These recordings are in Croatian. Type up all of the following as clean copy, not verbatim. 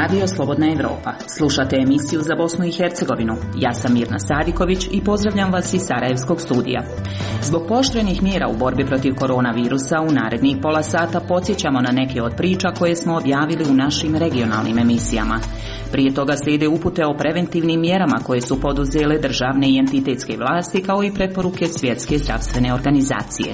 Radio Slobodna Evropa. Slušate emisiju za Bosnu i Hercegovinu. Ja sam Mirna Sadiković i pozdravljam vas iz Sarajevskog studija. Zbog pooštrenih mjera u borbi protiv koronavirusa u narednih pola sata podsjećamo na neke od priča koje smo objavili u našim regionalnim emisijama. Prije toga slijede upute o preventivnim mjerama koje su poduzele državne i entitetske vlasti, kao i preporuke Svjetske zdravstvene organizacije.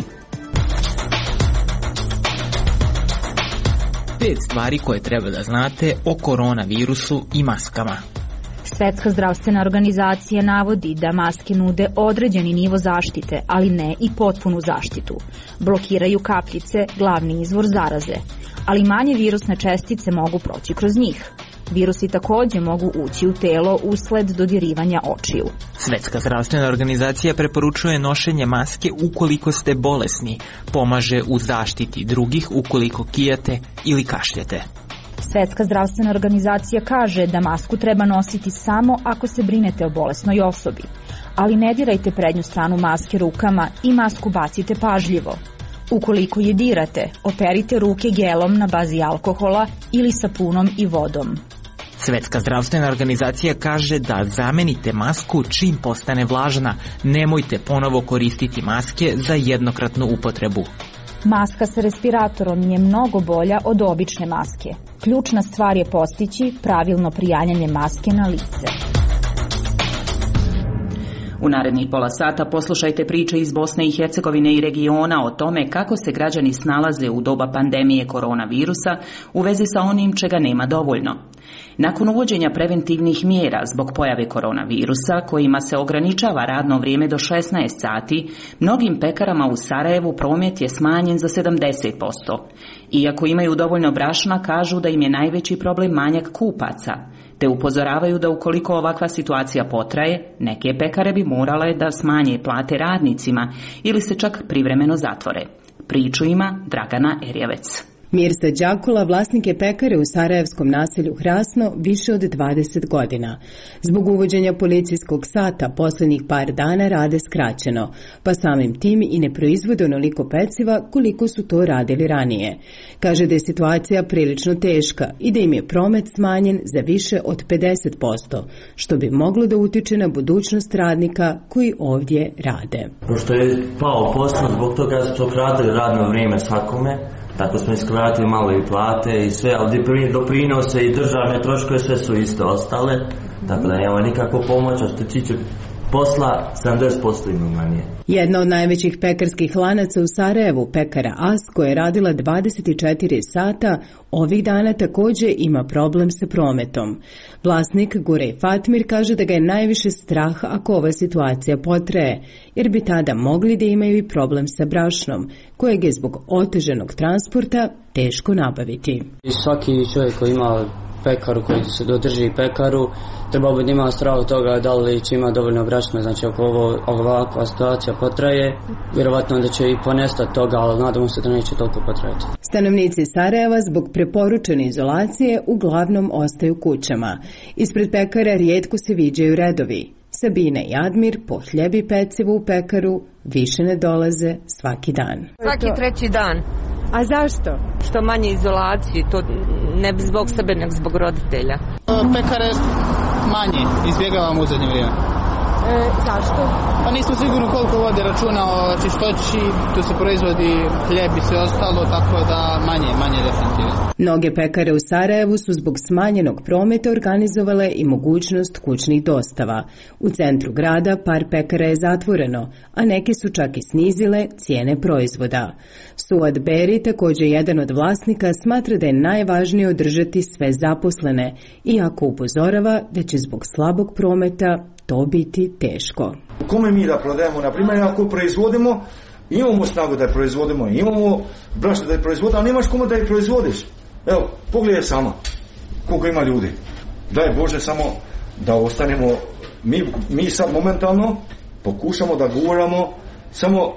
5 stvari koje treba da znate o koronavirusu i maskama. Svjetska zdravstvena organizacija navodi da maske nude određeni nivo zaštite, ali ne i potpunu zaštitu. Blokiraju kapljice, glavni izvor zaraze, ali manje virusne čestice mogu proći kroz njih. Virusi također mogu ući u telo usled dodirivanja očiju. Svjetska zdravstvena organizacija preporučuje nošenje maske ukoliko ste bolesni, pomaže u zaštiti drugih ukoliko kijate ili kašljete. Svjetska zdravstvena organizacija kaže da masku treba nositi samo ako se brinete o bolesnoj osobi, ali ne dirajte prednju stranu maske rukama i masku bacite pažljivo. Ukoliko je dirate, operite ruke gelom na bazi alkohola ili sapunom i vodom. Svjetska zdravstvena organizacija kaže da zamenite masku čim postane vlažna, nemojte ponovo koristiti maske za jednokratnu upotrebu. Maska sa respiratorom je mnogo bolja od obične maske. Ključna stvar je postići pravilno prijanjanje maske na lice. U narednih pola sata poslušajte priče iz Bosne i Hercegovine i regiona o tome kako se građani snalaze u doba pandemije koronavirusa u vezi sa onim čega nema dovoljno. Nakon uvođenja preventivnih mjera zbog pojave koronavirusa, kojima se ograničava radno vrijeme do 16 sati, mnogim pekarama u Sarajevu promet je smanjen za 70%. Iako imaju dovoljno brašna, kažu da im je najveći problem manjak kupaca, te upozoravaju da ukoliko ovakva situacija potraje, neke pekare bi morale da smanje plate radnicima ili se čak privremeno zatvore. Priču ima Dragana Erjevec. Mirsa Đakula vlasnik je pekare u sarajevskom naselju Hrasno više od 20 godina. Zbog uvođenja policijskog sata posljednjih par dana rade skraćeno, pa samim tim i ne proizvode onoliko peciva koliko su to radili ranije. Kaže da je situacija prilično teška i da im je promet smanjen za više od 50%, što bi moglo da utiče na budućnost radnika koji ovdje rade. Pošto je pao posao, zbog toga su kratili radno vrijeme svakome. Tako smo iskratili malo i plate i sve, ali doprinose i državne troškove sve su isto ostale, tako da nema nikakvu pomoć, a što tiče posla 70% ima manje. Jedna od najvećih pekarskih lanaca u Sarajevu, pekara As, koja je radila 24 sata, ovih dana također ima problem sa prometom. Vlasnik Gurej Fatmir kaže da ga je najviše strah ako ova situacija potraje, jer bi tada mogli da imaju i problem sa brašnom, kojeg je zbog oteženog transporta teško nabaviti. I svaki čovjek koji ima pekaru, koji se dodrži pekaru, treba bi ima strah od toga da li će ima dovoljno brašna, znači ako ovakva situacija potraje, vjerovatno da će i ponestati toga, ali nadamo se da neće toliko potrajati. Stanovnici Sarajeva zbog preporučene izolacije uglavnom ostaju kućama. Ispred pekara rijetko se viđaju redovi. Sabina i Admir po hljeb i pecivo u pekaru više ne dolaze svaki dan. Svaki treći dan. A zašto? Što manje izolacije, to ne zbog sebe, nego zbog roditelja. Pekare manje, izbjegavamo u zadnje vrijeme. Zašto? Pa nismo sigurno koliko vode računa o čistoći, tu se proizvodi hljeb i sve ostalo, tako da manje definitivno. Mnoge pekare u Sarajevu su zbog smanjenog prometa organizovale i mogućnost kućnih dostava. U centru grada par pekara je zatvoreno, a neke su čak i snizile cijene proizvoda. Suad Beri, također jedan od vlasnika, smatra da je najvažnije održati sve zaposlene, iako upozorava da će zbog slabog prometa to biti teško. Kome mi da prodajemo, na primjer, ako proizvodimo, imamo snagu da je proizvodimo, imamo brašno da je proizvodimo, a nemaš kome da je proizvodiš. Evo, pogledaj sama koliko ima ljudi. Daj Bože samo da ostanemo, mi sad momentalno pokušamo da guramo, samo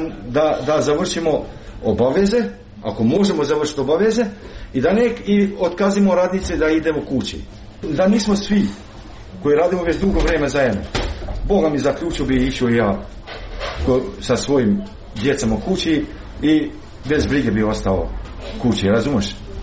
da završimo obaveze, ako možemo završiti obaveze, i da i otkazimo radnice da idemo kući. Da nismo svi koji radimo već dugo vrijeme zajedno. Boga mi zaključio bi išao ja sa svojim djecom u kući i bez brige bi ostao kući, razumiješ?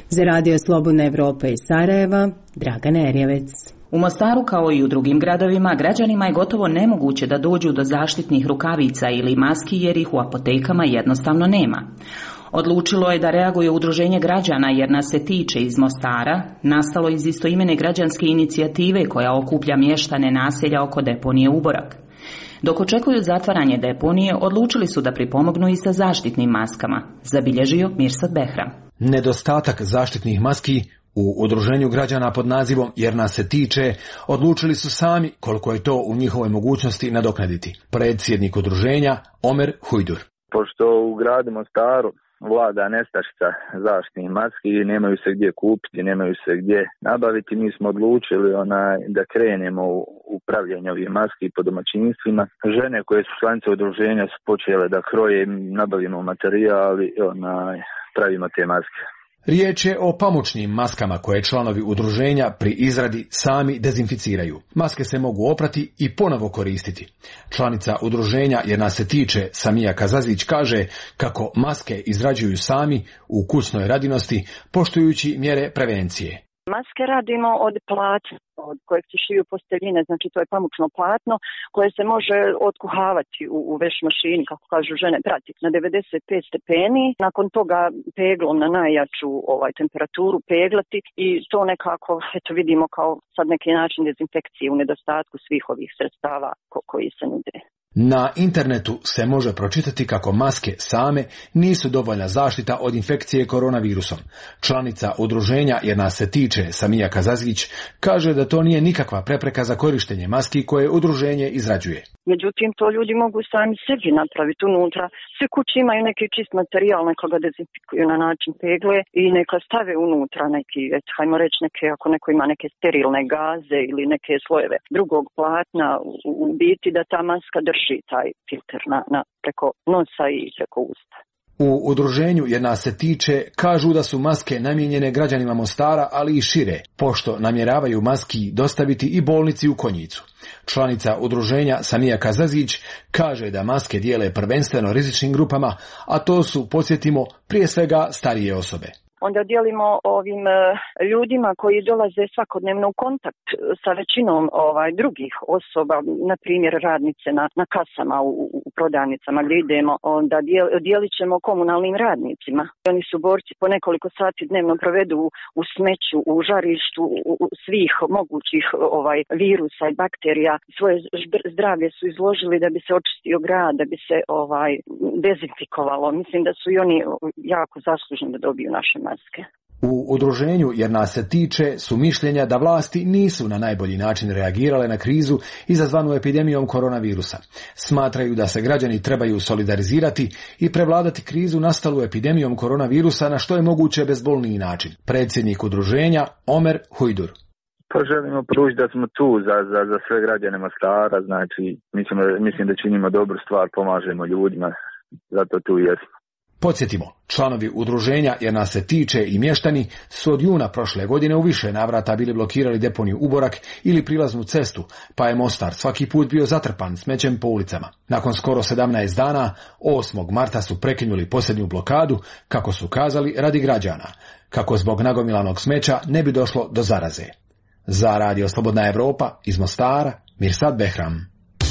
Za Radio Slobodna Evropa iz Sarajeva, Dragana Erjevec. U Mostaru, kao i u drugim gradovima, građanima je gotovo nemoguće da dođu do zaštitnih rukavica ili maski jer ih u apotekama jednostavno nema. Odlučilo je da reaguje Udruženje građana jer nas se tiče iz Mostara, nastalo iz istoimene građanske inicijative koja okuplja mještane naselja oko deponije Uborak. Dok očekuju zatvaranje deponije, odlučili su da pripomognu i sa zaštitnim maskama, zabilježio Mirsad Behram. Nedostatak zaštitnih maski u Udruženju građana pod nazivom Jer nas se tiče, odlučili su sami koliko je to u njihovoj mogućnosti nadoknaditi. Predsjednik udruženja Omer Hujdur. Pošto u gradu Mostaru vlada nestašica zaštitnih maski, nemaju se gdje kupiti, nemaju se gdje nabaviti, mi smo odlučili da krenemo u pravljenje ovih maski po domaćinstvima. Žene koje su članice udruženja su počele da kroje, nabavimo materijal i pravimo te maske. Riječ je o pamučnim maskama koje članovi udruženja pri izradi sami dezinficiraju. Maske se mogu oprati i ponovo koristiti. Članica udruženja Jer nas se tiče, Samija Kazazić, kaže kako maske izrađuju sami u kućnoj radinosti, poštujući mjere prevencije. Maske radimo od platna, od kojeg se šiju posteljine, znači to je pamučno platno koje se može otkuhavati u veš mašini, kako kažu žene, prati na 95 stepeni. Nakon toga peglom na najjaču temperaturu peglati i to nekako vidimo kao sad neki način dezinfekcije u nedostatku svih ovih sredstava koji se nude. Na internetu se može pročitati kako maske same nisu dovoljna zaštita od infekcije koronavirusom. Članica udruženja Jer nas se tiče, Samija Kazazić, kaže da to nije nikakva prepreka za korištenje maski koje udruženje izrađuje. Međutim, to ljudi mogu sami sebi napraviti unutra. Sve kuće imaju neki čist materijal, neka ga dezinfikuju na način pegle i neka stave unutra neki, hajmo reći, ako neko ima neke sterilne gaze ili neke slojeve drugog platna, u biti da ta maska drži taj filter preko nosa i preko usta. U udruženju Jer nas se tiče kažu da su maske namijenjene građanima Mostara, ali i šire, pošto namjeravaju maski dostaviti i bolnici u Konjicu. Članica udruženja Samija Kazazić kaže da maske dijele prvenstveno rizičnim grupama, a to su, podsjetimo, prije svega starije osobe. Onda dijelimo ovim ljudima koji dolaze svakodnevno u kontakt sa većinom drugih osoba, na primjer radnice na kasama u prodavnicama gdje idemo, onda dijelit ćemo komunalnim radnicima. Oni su borci, po nekoliko sati dnevno provedu u smeću, u žarištu u svih mogućih virusa i bakterija. Svoje zdravlje su izložili da bi se očistio grad, da bi se dezinfikovalo. Mislim da su i oni jako zaslužni da dobiju naše maske. U udruženju Jer nas se tiče su mišljenja da vlasti nisu na najbolji način reagirale na krizu izazvanu epidemijom koronavirusa. Smatraju da se građani trebaju solidarizirati i prevladati krizu nastalu epidemijom koronavirusa na što je moguće bezbolniji način. Predsjednik udruženja Omer Hujdur. Pa želimo pružiti da smo tu za sve građane Mostara, znači mislim da činimo dobru stvar, pomažemo ljudima, zato tu jesmo. Podsjetimo, članovi udruženja Jer nas se tiče i mještani su od juna prošle godine u više navrata bili blokirali deponiju Uborak ili prilaznu cestu, pa je Mostar svaki put bio zatrpan smećem po ulicama. Nakon skoro 17 dana, 8. marta su prekinuli posljednju blokadu, kako su kazali, radi građana, kako zbog nagomilanog smeća ne bi došlo do zaraze. Za Radio Slobodna Evropa iz Mostara, Mirsad Behram.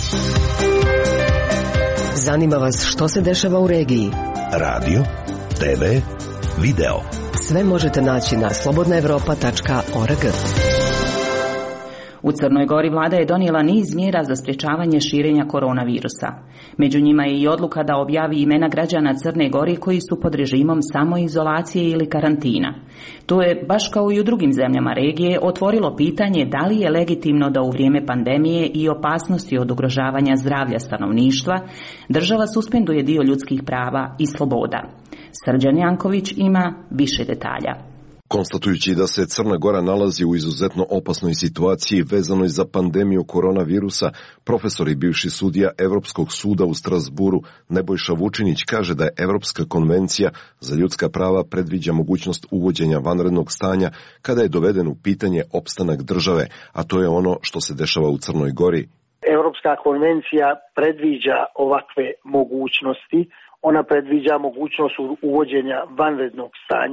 Zanima vas što se dešava u regiji? Radio, TV, video. Sve možete naći na slobodnaevropa.org. U Crnoj Gori vlada je donijela niz mjera za sprječavanje širenja koronavirusa. Među njima je i odluka da objavi imena građana Crne Gore koji su pod režimom samoizolacije ili karantina. To je, baš kao i u drugim zemljama regije, otvorilo pitanje da li je legitimno da u vrijeme pandemije i opasnosti od ugrožavanja zdravlja stanovništva država suspenduje dio ljudskih prava i sloboda. Srđan Janković ima više detalja. Konstatujući da se Crna Gora nalazi u izuzetno opasnoj situaciji vezanoj za pandemiju koronavirusa, profesor i bivši sudija Europskog suda u Strasburu Nebojša Vučinić kaže da je Europska konvencija za ljudska prava predviđa mogućnost uvođenja vanrednog stanja kada je doveden u pitanje opstanak države, a to je ono što se dešava u Crnoj Gori. Europska konvencija predviđa ovakve mogućnosti. Ona predviđa mogućnost uvođenja vanrednog stanja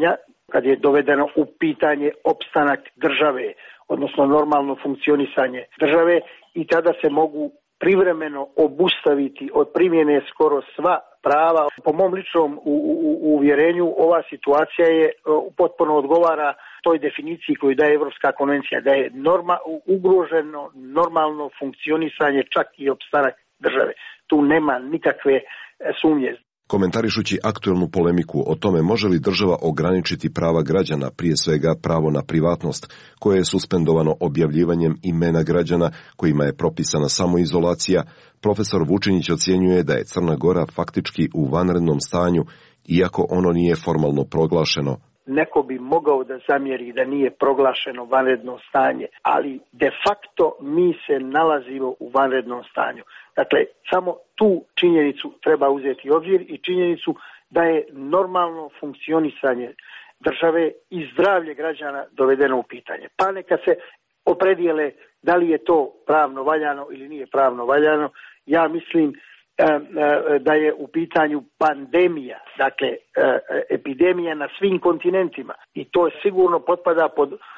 kad je dovedeno u pitanje opstanak države, odnosno normalno funkcionisanje države, i tada se mogu privremeno obustaviti od primjene skoro sva prava. Po mom ličnom uvjerenju ova situacija je potpuno odgovara toj definiciji koju daje Evropska konvencija, da je ugroženo normalno funkcionisanje, čak i opstanak države. Tu nema nikakve sumnje. Komentarišući aktuelnu polemiku o tome može li država ograničiti prava građana, prije svega pravo na privatnost, koje je suspendovano objavljivanjem imena građana kojima je propisana samoizolacija, profesor Vučinić ocjenjuje da je Crna Gora faktički u vanrednom stanju, iako ono nije formalno proglašeno. Neko bi mogao da zamjeri da nije proglašeno vanredno stanje, ali de facto mi se nalazimo u vanrednom stanju. Dakle, samo tu činjenicu treba uzeti u obzir i činjenicu da je normalno funkcionisanje države i zdravlje građana dovedeno u pitanje. Pa neka se opredijele da li je to pravno valjano ili nije pravno valjano. Ja mislim da je u pitanju pandemija, dakle epidemija na svim kontinentima, i to sigurno potpada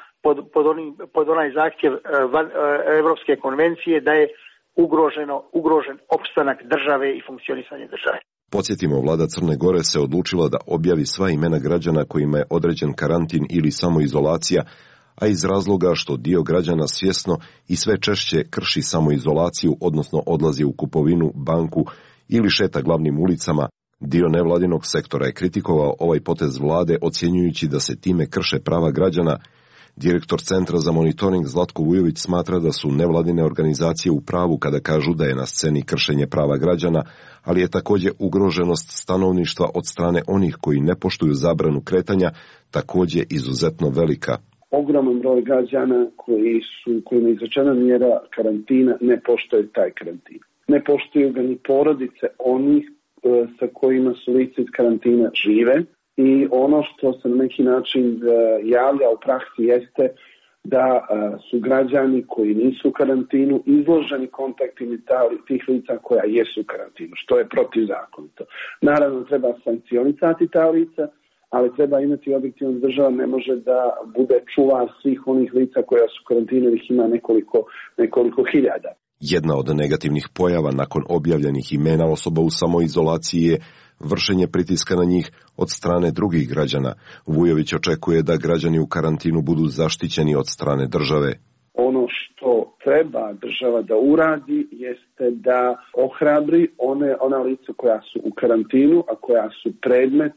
pod onaj zahtjev Evropske konvencije da je ugrožen opstanak države i funkcionisanje države. Podsjetimo, vlada Crne Gore se odlučila da objavi sva imena građana kojima je određen karantin ili samoizolacija, a iz razloga što dio građana svjesno i sve češće krši samoizolaciju, odnosno odlazi u kupovinu, banku ili šeta glavnim ulicama. Dio nevladinog sektora je kritikovao ovaj potez vlade, ocjenjujući da se time krše prava građana. Direktor Centra za monitoring Zlatko Vujović smatra da su nevladine organizacije u pravu kada kažu da je na sceni kršenje prava građana, ali je također ugroženost stanovništva od strane onih koji ne poštuju zabranu kretanja također izuzetno velika. Ogroman broj građana kojima je izrečena mjera karantina ne poštuje taj karantin. Ne poštuju ga ni porodice onih sa kojima su lice iz karantina žive, i ono što se na neki način javlja u praksi jeste da su građani koji nisu u karantinu izloženi kontaktima tih lica koja jesu u karantinu, što je protivzakonito. Naravno, treba sankcionisati ta lica, ali treba imati objektivno, država ne može da bude čuvar svih onih lica koja su u karantinu, ih ima nekoliko hiljada. Jedna od negativnih pojava nakon objavljenih imena osoba u samoizolaciji je vršenje pritiska na njih od strane drugih građana. Vujović očekuje da građani u karantinu budu zaštićeni od strane države. Ono što treba država da uradi jeste da ohrabri ona lica koja su u karantinu, a koja su predmet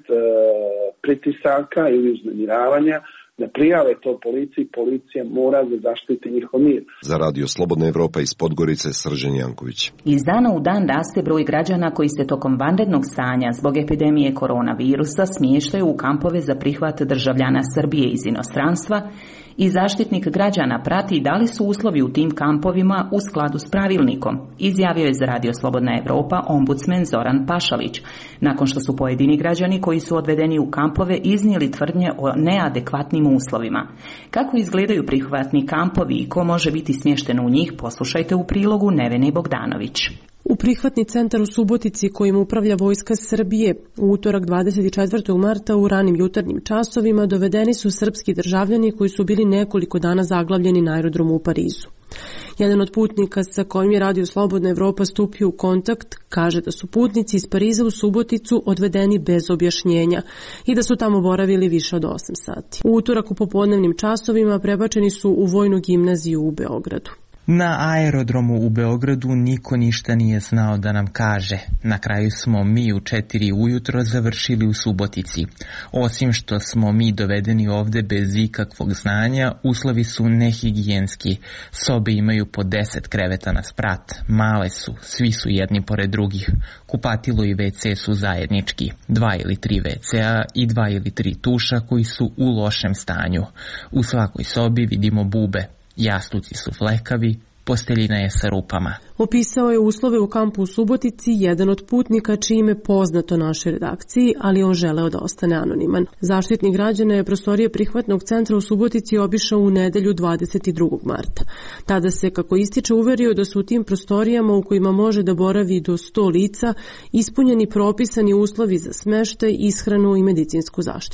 pritisaka ili uznemiravanja, da prijave to policiji, policija mora da zaštiti njihov mir. Za Radio Slobodna Evropa iz Podgorice, Srđan Janković. Iz dana u dan raste broj građana koji se tokom vanrednog stanja zbog epidemije koronavirusa smještaju u kampove za prihvat državljana Srbije iz inostranstva, i Zaštitnik građana prati da li su uslovi u tim kampovima u skladu s pravilnikom, izjavio je za Radio Slobodna Evropa ombudsmen Zoran Pašalić, nakon što su pojedini građani koji su odvedeni u kampove iznijeli tvrdnje o neadekvatnim uslovima. Kako izgledaju prihvatni kampovi i ko može biti smješten u njih, poslušajte u prilogu Nevene Bogdanović. U prihvatni centar u Subotici kojim upravlja Vojska Srbije u utorak 24. marta u ranim jutarnjim časovima dovedeni su srpski državljani koji su bili nekoliko dana zaglavljeni na aerodromu u Parizu. Jedan od putnika sa kojim je Radio Slobodna Evropa stupio u kontakt kaže da su putnici iz Pariza u Suboticu odvedeni bez objašnjenja i da su tamo boravili više od 8 sati. U utorak u popodnevnim časovima prebačeni su u Vojnu gimnaziju u Beogradu. Na aerodromu u Beogradu niko ništa nije znao da nam kaže. Na kraju smo mi u 4 ujutro završili u Subotici. Osim što smo mi dovedeni ovde bez ikakvog znanja, uslovi su nehigijenski. Sobe imaju po 10 kreveta na sprat. Male su, svi su jedni pored drugih. Kupatilo i WC su zajednički. 2 ili 3 WC-a i 2 ili 3 tuša koji su u lošem stanju. U svakoj sobi vidimo bube. Jastuci su flekavi, posteljina je sa rupama. Opisao je uslove u kampu u Subotici jedan od putnika čije ime poznato našoj redakciji, ali on želeo da ostane anoniman. Zaštitnik građana je prostorije prihvatnog centra u Subotici obišao u nedelju 22. marta. Tada se, kako ističe, uverio da su u tim prostorijama u kojima može da boravi do 100 lica ispunjeni propisani uslovi za smeštaj, ishranu i medicinsku zaštitu.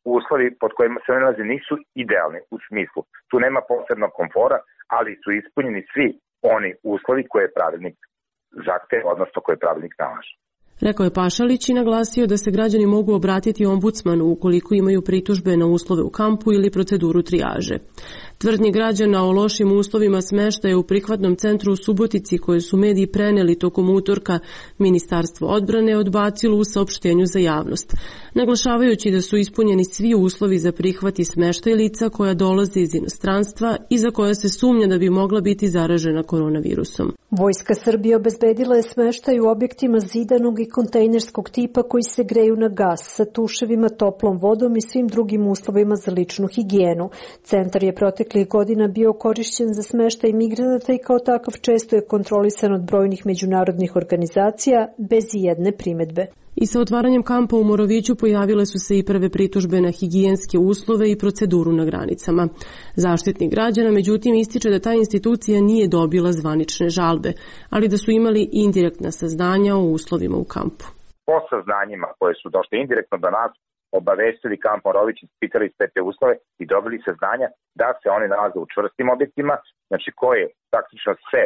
uslovi pod kojima se nalaze nisu idealni u smislu. Tu nema posebnog komfora, ali su ispunjeni svi oni uslovi koje pravilnik zahteva, odnosno koje pravilnik nalaže. Rekao je Pašalić i naglasio da se građani mogu obratiti ombudsmanu ukoliko imaju pritužbe na uslove u kampu ili proceduru trijaže. Tvrdnje građana o lošim uslovima smeštaja u prihvatnom centru u Subotici koje su mediji preneli tokom utorka, Ministarstvo odbrane odbacilo u saopštenju za javnost, naglašavajući da su ispunjeni svi uslovi za prihvat i smeštaj lica koja dolaze iz inostranstva i za koja se sumnja da bi mogla biti zaražena koronavirusom. Vojska Srbije obezbedila je smeštaj u objektima zidanog i kontejnerskog tipa koji se greju na gas sa tuševima, toplom vodom i svim drugim uslovima za ličnu higijenu. Centar je proteklih godina bio korišćen za smeštaj migranata i kao takav često je kontrolisan od brojnih međunarodnih organizacija bez ijedne primedbe. I sa otvaranjem kampa u Moroviću pojavile su se i prve pritužbe na higijenske uslove i proceduru na granicama. Zaštitnik građana, međutim, ističe da ta institucija nije dobila zvanične žalbe, ali da su imali indirektna saznanja o uslovima u kampu. Po saznanjima koje su došle indirektno do nas, obavestili kamp Morović, ispitali sve te uslove i dobili saznanja da se oni nalaze u čvrstim objektima, znači koje praktično sve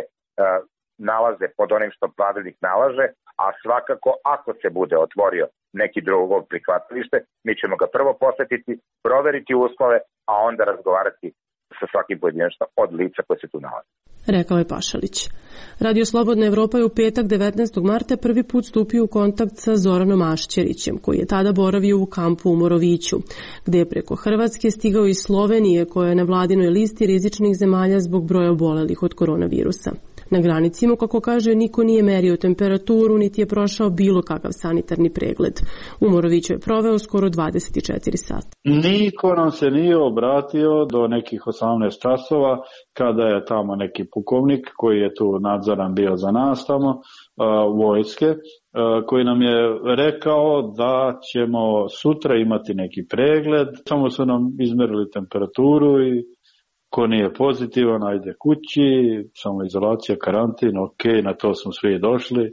nalaze pod onim što pravilnik nalaže, a svakako ako se bude otvorio neki drugo prihvatilište, mi ćemo ga prvo posetiti, proveriti uslove, a onda razgovarati sa svakim pojedinačno od lica koje se tu nalaze. Rekao je Pašalić. Radio Slobodna Evropa je u petak 19. marta prvi put stupio u kontakt sa Zoranom Ašćerićem, koji je tada boravio u kampu u Moroviću, gde je preko Hrvatske stigao iz Slovenije, koja je na vladinoj listi rizičnih zemalja zbog broja obolelih od koronavirusa. Na granici mu, kako kaže, niko nije merio temperaturu, niti je prošao bilo kakav sanitarni pregled. U Moroviću je proveo skoro 24 sata. Niko nam se nije obratio do nekih 18 časova, kada je tamo neki pukovnik koji je tu nadzoran bio za nas tamo, vojske, koji nam je rekao da ćemo sutra imati neki pregled. Samo su nam izmerili temperaturu i ko nije pozitivan, ajde kući, samoizolacija, karantin, ok, na to smo svi došli.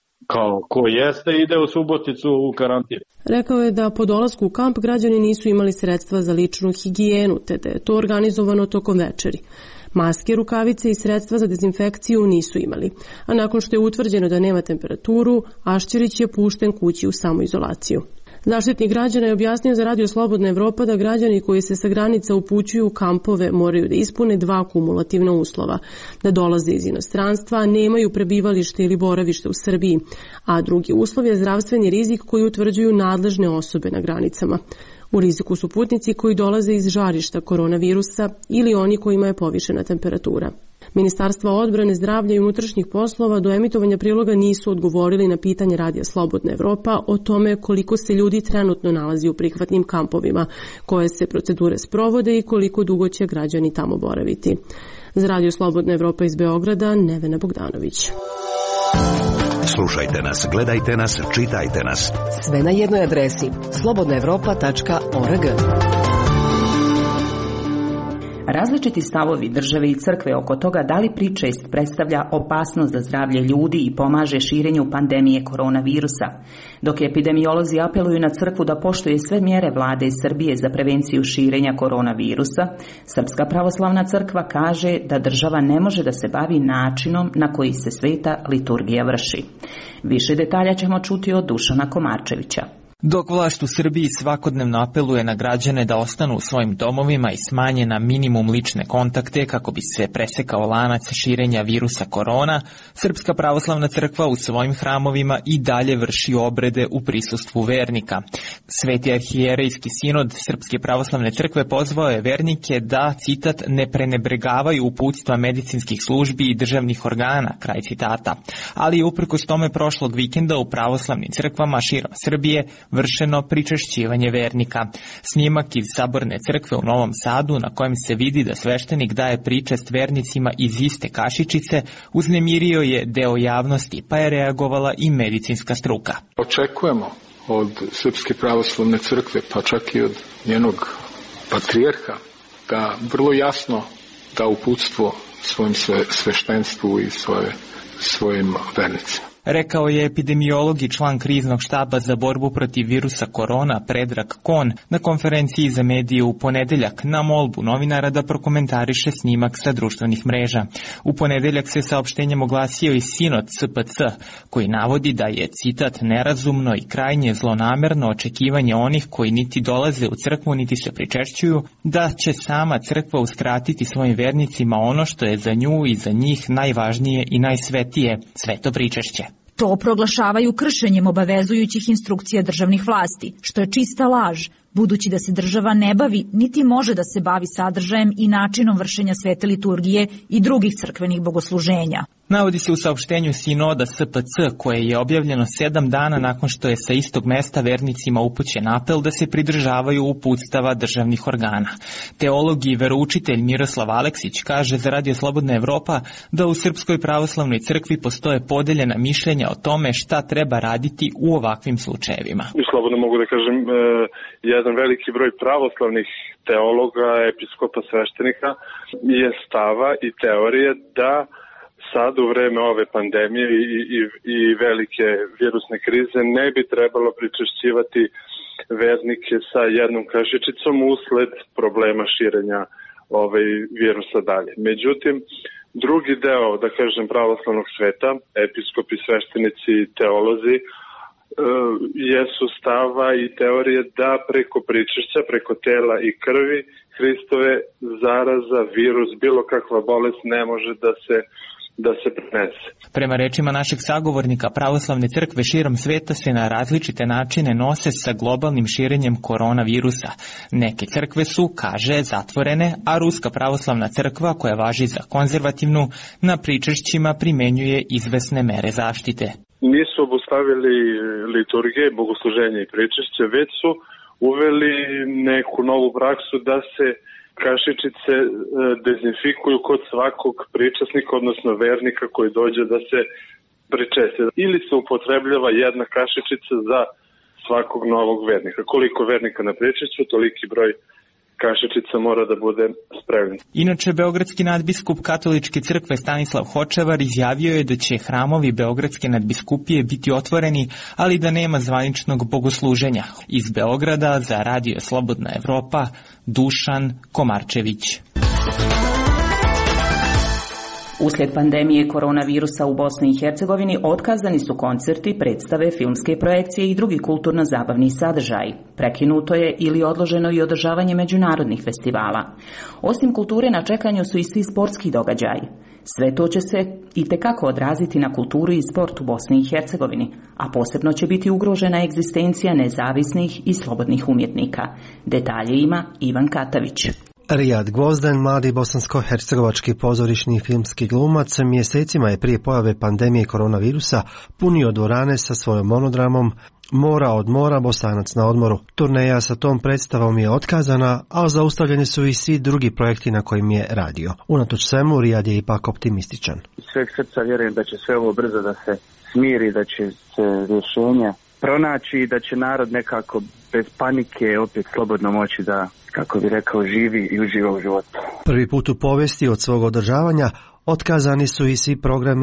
Kao ko jeste, ide u Suboticu u karantin. Rekao je da po dolasku u kamp građani nisu imali sredstva za ličnu higijenu, te da je to organizovano tokom večeri. Maske, rukavice i sredstva za dezinfekciju nisu imali, a nakon što je utvrđeno da nema temperaturu, Ašćerić je pušten kući u samoizolaciju. Zaštitnik građana je objasnio za Radio Slobodna Evropa da građani koji se sa granica upućuju u kampove moraju da ispune dva kumulativna uslova, da dolaze iz inostranstva, nemaju prebivalište ili boravište u Srbiji, a drugi uslov je zdravstveni rizik koji utvrđuju nadležne osobe na granicama. U riziku su putnici koji dolaze iz žarišta koronavirusa ili oni kojima je povišena temperatura. Ministarstva odbrane, zdravlja i unutrašnjih poslova do emitovanja priloga nisu odgovorili na pitanje Radija Slobodna Evropa o tome koliko se ljudi trenutno nalazi u prihvatnim kampovima, koje se procedure sprovode i koliko dugo će građani tamo boraviti. Za Radio Slobodna Evropa iz Beograda, Nevena Bogdanović. Slušajte nas, gledajte nas, čitajte nas. Sve na jednoj adresi slobodnaevropa.org. Različiti stavovi države i crkve oko toga da li pričest predstavlja opasnost za zdravlje ljudi i pomaže širenju pandemije koronavirusa. Dok epidemiolozi apeluju na crkvu da poštuje sve mjere vlade Srbije za prevenciju širenja koronavirusa, Srpska pravoslavna crkva kaže da država ne može da se bavi načinom na koji se sveta liturgija vrši. Više detalja ćemo čuti od Dušana Komarčevića. Dok vlast u Srbiji svakodnevno apeluje na građane da ostanu u svojim domovima i smanje na minimum lične kontakte kako bi se presekao lanac širenja virusa korona, Srpska pravoslavna crkva u svojim hramovima i dalje vrši obrede u prisustvu vernika. Sveti arhijerejski sinod Srpske pravoslavne crkve pozvao je vernike da, citat, ne prenebregavaju uputstva medicinskih službi i državnih organa, kraj citata. Ali uprkos tome prošlog vikenda u pravoslavnim crkvama širom Srbije vršeno pričešćivanje vernika. Snimak iz Saborne crkve u Novom Sadu, na kojem se vidi da sveštenik daje pričest vernicima iz iste kašičice, uznemirio je deo javnosti, pa je reagovala i medicinska struka. Očekujemo od Srpske pravoslavne crkve, pa čak i od njenog patrijarha, da vrlo jasno da uputstvo svojim sveštenstvu i svojim vernicima. rekao je epidemiolog i član kriznog štaba za borbu protiv virusa korona Predrag Kon na konferenciji za medije u ponedeljak na molbu novinara da prokomentariše snimak sa društvenih mreža. U ponedeljak se saopštenjem oglasio i sinod SPC, koji navodi da je, citat, nerazumno i krajnje zlonamerno očekivanje onih koji niti dolaze u crkvu niti se pričešćuju, da će sama crkva uskratiti svojim vernicima ono što je za nju i za njih najvažnije i najsvetije, sveto pričešće. To proglašavaju kršenjem obavezujućih instrukcija državnih vlasti, što je čista laž, budući da se država ne bavi niti može da se bavi sadržajem i načinom vršenja svete liturgije i drugih crkvenih bogosluženja. Navodi se u saopštenju sinoda SPC, koje je objavljeno 7 dana nakon što je sa istog mesta vernicima upućen apel da se pridržavaju uputstava državnih organa. Teolog i veroučitelj Miroslav Aleksić kaže za Radio Slobodna Evropa da u Srpskoj pravoslavnoj crkvi postoje podeljena mišljenja o tome šta treba raditi u ovakvim slučajevima. Slobodno mogu da kažem, jedan veliki broj pravoslavnih teologa, episkopa, sveštenika je stava i teorije da sad u vreme ove pandemije i velike virusne krize ne bi trebalo pričešćivati vernike sa jednom kašičicom usled problema širenja virusa dalje. Međutim, drugi deo, da kažem, pravoslavnog sveta, episkopi, sveštenici i teolozi, jesu stava i teorije da preko pričešća, preko tela i krvi Hristove zaraza, virus, bilo kakva bolest ne može da se prenese. Prema rečima našeg sagovornika, pravoslavne crkve širom sveta se na različite načine nose sa globalnim širenjem koronavirusa. Neke crkve su, kaže, zatvorene, a Ruska pravoslavna crkva, koja važi za konzervativnu, na pričešćima primenjuje izvesne mere zaštite. Nisu obustavili liturgije, bogosluženje i pričešće, već su uveli neku novu praksu da se kašičice dezinfikuju kod svakog pričasnika, odnosno vernika koji dođe da se pričesti. Ili se upotrebljava jedna kašičica za svakog novog vernika. Koliko vernika na pričešću, toliki broj kašičica mora da bude spremljen. Inače, beogradski nadbiskup katoličke crkve Stanislav Hočevar izjavio je da će hramovi beogradske nadbiskupije biti otvoreni, ali da nema zvaničnog bogosluženja. Iz Beograda za Radio Slobodna Evropa, Dušan Komarčević. Uslijed pandemije koronavirusa u Bosni i Hercegovini otkazani su koncerti, predstave, filmske projekcije i drugi kulturno-zabavni sadržaji. Prekinuto je ili odloženo i održavanje međunarodnih festivala. Osim kulture na čekanju su i svi sportski događaji. Sve to će se itekako odraziti na kulturu i sport u Bosni i Hercegovini, a posebno će biti ugrožena egzistencija nezavisnih i slobodnih umjetnika. Detalje ima Ivan Katavić. Rijad Gvozden, mladi bosansko-hercegovački pozorišni i filmski glumac, mjesecima je prije pojave pandemije koronavirusa punio dvorane sa svojom monodramom Mora od mora, Bosanac na odmoru. Turneja sa tom predstavom je otkazana, a zaustavljeni su i svi drugi projekti na kojim je radio. Unatoč svemu, Rijad je ipak optimističan. Sveg srca vjerujem da će sve ovo brzo da se smiri, da će se rješenja pronaći i da će narod nekako bez panike opet slobodno moći da, kako bi rekao, živi i uživa u životu. Prvi put u povijesti od svog održavanja otkazani su i svi programi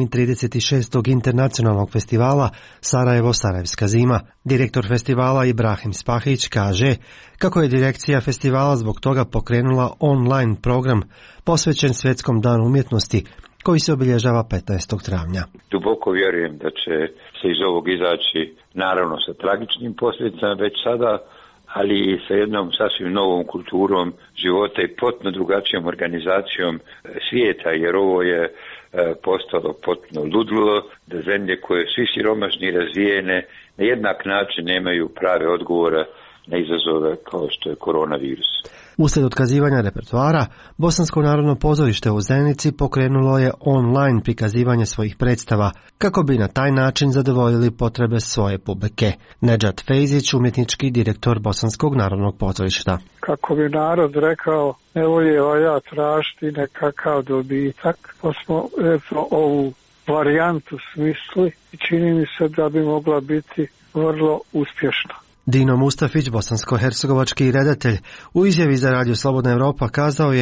36. internacionalnog festivala Sarajevo-Sarajevska zima. Direktor festivala Ibrahim Spahić kaže kako je direkcija festivala zbog toga pokrenula online program posvećen Svjetskom danu umjetnosti koji se obilježava 15. travnja. Duboko vjerujem da će se iz ovog izaći naravno sa tragičnim posljedicama već sada, ali i sa jednom sasvim novom kulturom života i potpuno drugačijom organizacijom svijeta, jer ovo je postalo potpuno ludilo, da zemlje koje svi siromašni i razvijene na jednak način nemaju prave odgovore na izazove kao što je koronavirus. Uslijed otkazivanja repertoara, Bosansko narodno pozorište u Zenici pokrenulo je online prikazivanje svojih predstava, kako bi na taj način zadovoljili potrebe svoje publike. Nedžad Fejzić, umjetnički direktor Bosanskog narodnog pozorišta. Kako bi narod rekao, evo je ja tražiti nekakav dobitak, pa smo ovu varijantu smisli i čini mi se da bi mogla biti vrlo uspješna. Dino Mustafić, bosansko-hercegovački redatelj, u izjavi za Radio Slobodna Evropa kazao je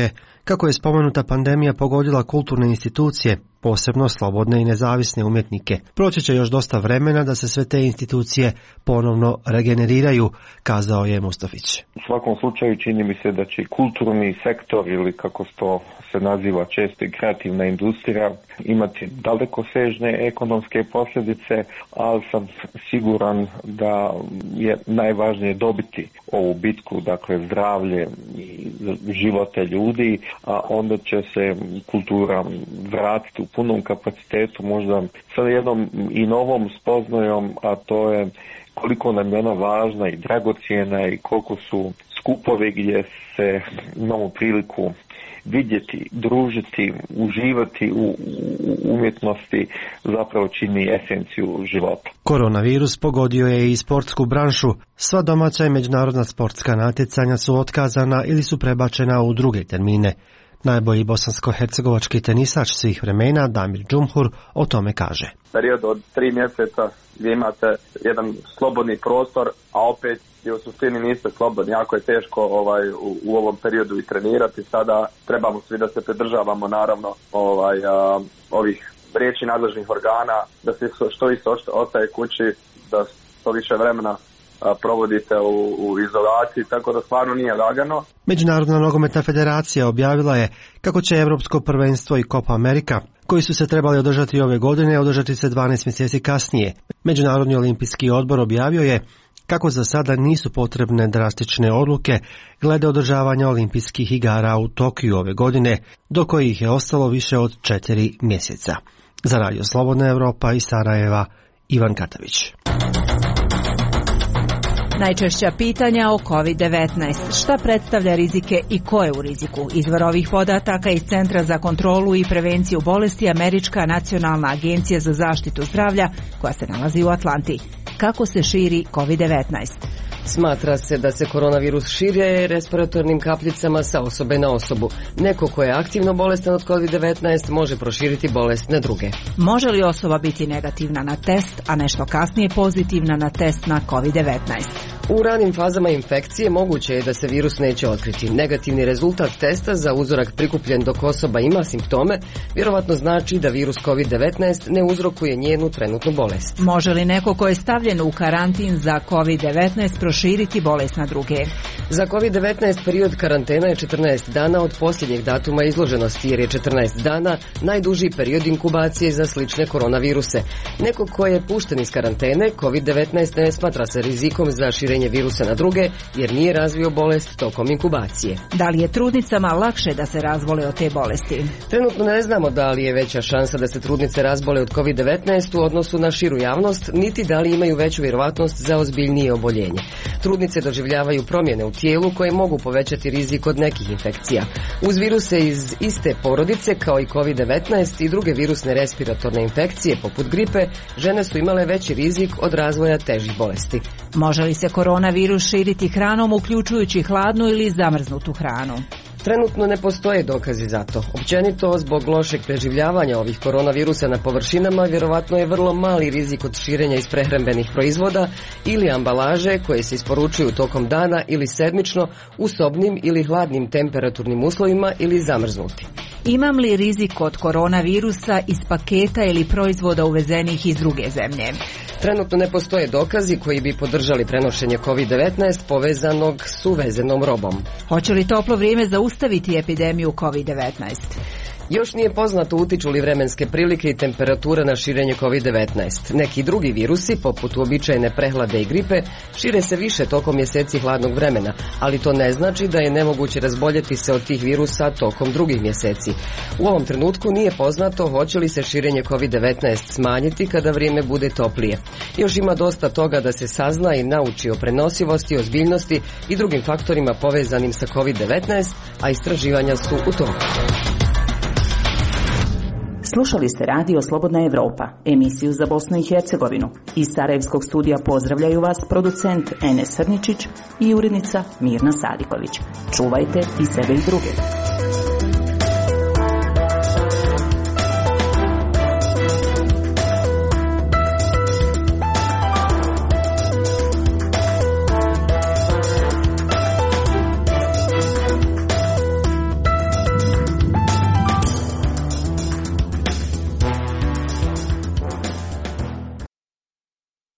kako je spomenuta pandemija pogodila kulturne institucije, posebno slobodne i nezavisne umjetnike. Proći će još dosta vremena da se sve te institucije ponovno regeneriraju, kazao je Mustafić. U svakom slučaju čini mi se da će kulturni sektor, ili kako to se naziva često i kreativna industrija, imati dalekosežne ekonomske posljedice, ali sam siguran da je najvažnije dobiti ovu bitku, dakle zdravlje i živote ljudi, a onda će se kultura vratiti u punom kapacitetu, možda sa jednom i novom spoznajom, a to je koliko nam je ona važna i dragocjena i koliko su skupovi gdje se imamo priliku vidjeti, družiti, uživati u umjetnosti zapravo čini esenciju života. Koronavirus pogodio je i sportsku branšu. Sva domaća i međunarodna sportska natjecanja su otkazana ili su prebačena u druge termine. Najbolji bosansko-hercegovački tenisač svih vremena Damir Džumhur o tome kaže. Period od 3 mjeseca gdje imate jedan slobodni prostor, a opet i u suštini niste slobodni. Jako je teško u ovom periodu i trenirati. Sada trebamo svi da se pridržavamo naravno ovih riječi nadležnih organa, da se što više ostaje kući, da što više vremena provodite u izolaciji, tako da stvarno nije lagano. Međunarodna nogometna federacija objavila je kako će Europsko prvenstvo i Copa America, koji su se trebali održati ove godine, održati se 12 mjeseci kasnije. Međunarodni olimpijski odbor objavio je kako za sada nisu potrebne drastične odluke glede održavanja olimpijskih igara u Tokiju ove godine, do kojih je ostalo više od 4 mjeseca. Za Radio Slobodna Evropa iz Sarajeva, Ivan Katavić. Najčešća pitanja o COVID-19. Šta predstavlja rizike i ko je u riziku? Izvor ovih podataka iz Centra za kontrolu i prevenciju bolesti Američka nacionalna agencija za zaštitu zdravlja koja se nalazi u Atlanti. Kako se širi COVID-19? Smatra se da se koronavirus širi respiratornim kapljicama sa osobe na osobu. Neko ko je aktivno bolestan od COVID-19 može proširiti bolest na druge. Može li osoba biti negativna na test, a nešto kasnije pozitivna na test na COVID-19? U ranim fazama infekcije moguće je da se virus neće otkriti. Negativni rezultat testa za uzorak prikupljen dok osoba ima simptome vjerovatno znači da virus COVID-19 ne uzrokuje njenu trenutnu bolest. Može li neko ko je stavljen u karantin za COVID-19 proširiti bolest na druge? Za COVID-19 period karantena je 14 dana od posljednjeg datuma izloženosti, jer je 14 dana najduži period inkubacije za slične koronaviruse. Neko ko je pušten iz karantene, COVID-19 ne smatra se rizikom za širenje virusa na druge, jer nije razvio bolest tokom inkubacije. Da li je trudnicama lakše da se razbole od te bolesti? Trenutno ne znamo da li je veća šansa da se trudnice razbole od COVID-19 u odnosu na širu javnost, niti da li imaju veću vjerovatnost za ozbiljnije oboljenje. Trudnice doživljavaju promjene u tijelu koje mogu povećati rizik od nekih infekcija. Uz viruse iz iste porodice kao i COVID-19 i druge virusne respiratorne infekcije poput gripe, žene su imale veći rizik od razvoja težih bolesti. Može li se koronavirus širiti hranom, uključujući hladnu ili zamrznutu hranu? Trenutno ne postoje dokazi za to. Općenito, zbog lošeg preživljavanja ovih koronavirusa na površinama, vjerovatno je vrlo mali rizik od širenja iz prehrambenih proizvoda ili ambalaže koje se isporučuju tokom dana ili sedmično u sobnim ili hladnim temperaturnim uslovima ili zamrznuti. Imam li rizik od koronavirusa iz paketa ili proizvoda uvezenih iz druge zemlje? Trenutno ne postoje dokazi koji bi podržali prenošenje COVID-19 povezanog s uvezenom robom. Hoće li toplo vrijeme zaustaviti epidemiju COVID-19? Još nije poznato utiču li vremenske prilike i temperatura na širenje COVID-19. Neki drugi virusi, poput uobičajene prehlade i gripe, šire se više tokom mjeseci hladnog vremena, ali to ne znači da je nemoguće razboljeti se od tih virusa tokom drugih mjeseci. U ovom trenutku nije poznato hoće li se širenje COVID-19 smanjiti kada vrijeme bude toplije. Još ima dosta toga da se sazna i nauči o prenosivosti, ozbiljnosti i drugim faktorima povezanim sa COVID-19, a istraživanja su u toku. Slušali ste Radio Slobodna Evropa, emisiju za Bosnu i Hercegovinu. Iz Sarajevskog studija pozdravljaju vas producent Enes Hrničić i urednica Mirna Sadiković. Čuvajte i sebe i druge.